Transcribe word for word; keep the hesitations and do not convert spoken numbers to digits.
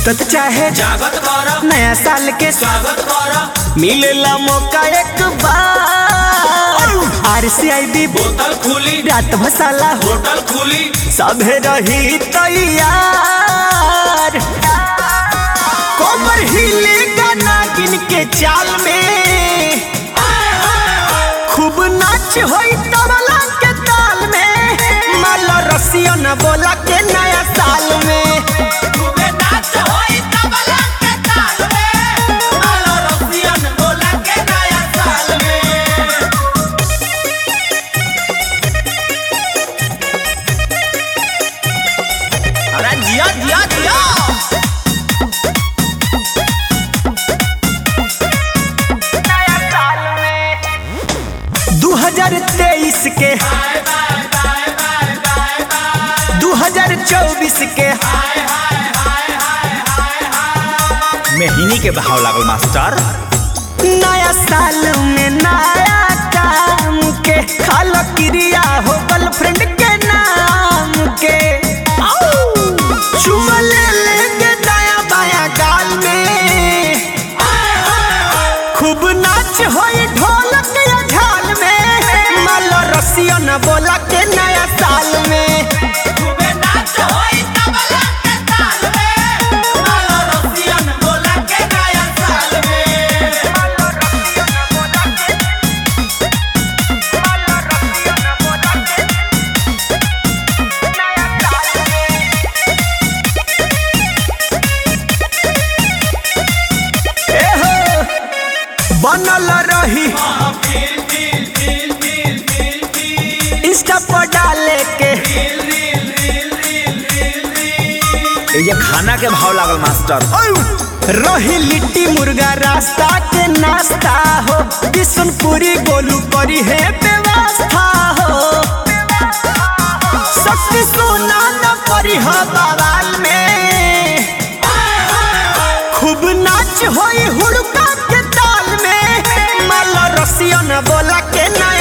सुतत चाहे जागत कर नया साल के स्वागत कर मिलेला मौका एक बार आरसीआईबी बोतल खुली रात भसाला होटल खुली सभे रही तैयार कोमर हिलेगा नागिन के चाल में खूब नाच होई तबला के ताल में माला रसिया न बोला के नया साल में खूबे नाच होई तबला के ताल में आलो रसियन बोला के नया साल में अरे जिया जिया जिया नया साल में दो हज़ार तेईस के दो हज़ार चौबीस के महीने के भाव लागल मास्टर नया साल में नया काम के खाल क्रिया हो गर्लफ्रेंड के नाम के चुमा ले लेंगे दाया बाया गाल में खूब नाच होई ढोलक या झाल में माला रसिया न बोला के नया साल में खूबे नाच होई तबला के ताल में आलो रसियन बोला के नया साल में बनल रही इंस्टा पर डाले के ये खाना के भाव लागल मास्टर रही लिट्टी मुर्गा रास्ता के नाश्ता हो बिशनपुरी गोलू करी है व्यवस्था हो शक्ति सोना न करी हो बवाल में खूब नाच होई हुड़का के ताल में माला रसिया न बोला के नया